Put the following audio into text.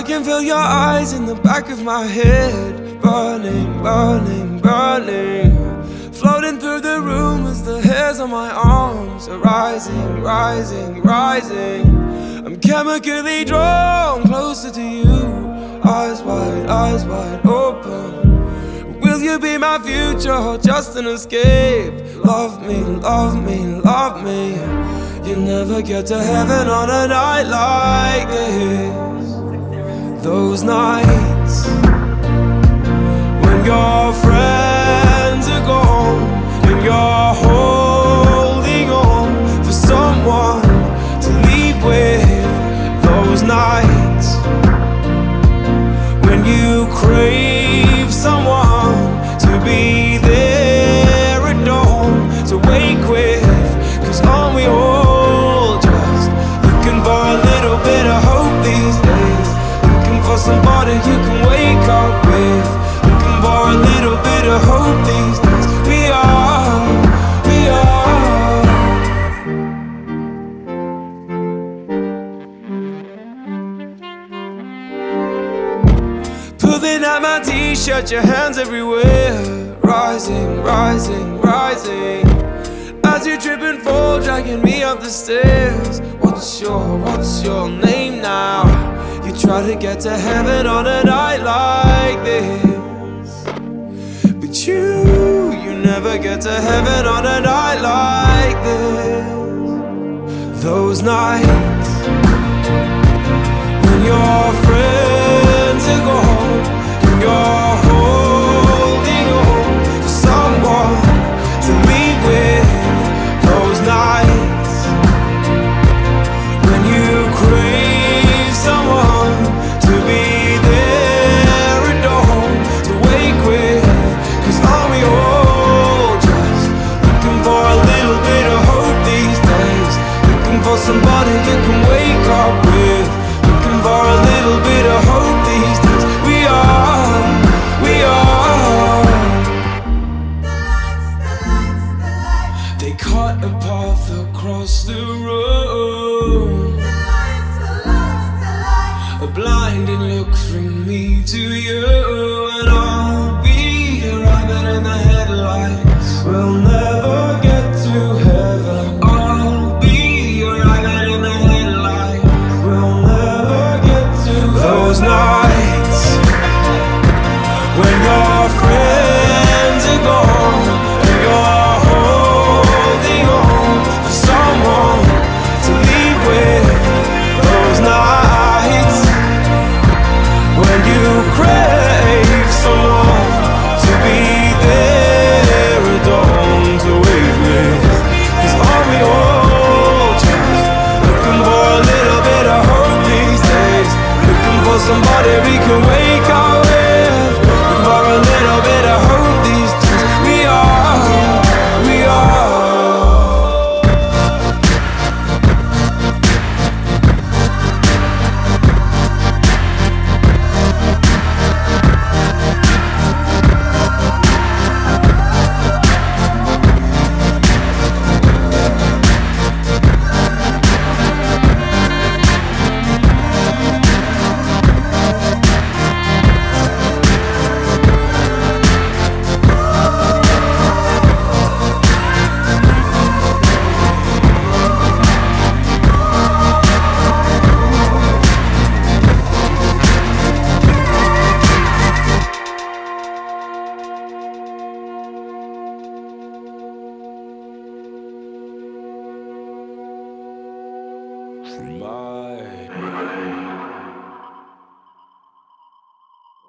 can feel your eyes in the back of my head, burning, burning, burning. Floating through the room as the hairs on my arms are rising, rising, rising. I'm chemically drawn closer to you, eyes wide open. Will you be my future or just an escape? Love me, love me, love me. You never get to heaven on a night like this. Those nights when your friends are gone and you're holding on for someone to leave with. Those nights when you crave someone to be there at dawn, to wake with. 'Cause aren't we all just looking for a little bit of hope these days? Looking for somebody you can wake up with. Looking for a little bit of hope these days. We are, we are. Pulling at my t-shirt, your hands everywhere. Rising, rising, rising. As you trip and fall, dragging me up the stairs. What's your name now? You try to get to heaven on a night like this, but you never get to heaven on a night like this. Those nights when your friends are gone and you're holding on for someone to leave with. Those nights when you crave someone to be there at dawn, to wake with. 'Cause aren't we all just looking for a little bit of hope these days? Looking for somebody you can wake up with. Looking for a little bit of hope these days. We are, we are. They cut a path across the room, a blinding look from me to you. And I'll be a rabbit in the headlights. We'll never get to heaven. I'll be a rabbit in the headlights. We'll never get to heaven. Those nights when your friends are gone and you're holding on for someone to leave with. Those nights when you crave someone to be there at dawn, to wake with. 'Cause aren't we all just looking for a little bit of hope these days? Looking for somebody we can wake up with. Looking for a little bit of hope these days. We are, we are. Bye.